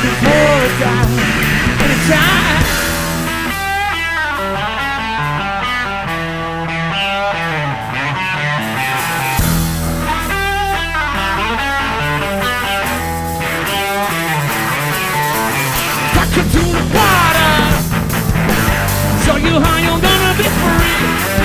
looking for a dime anytime. Got you to the water, show you how you're gonna be free.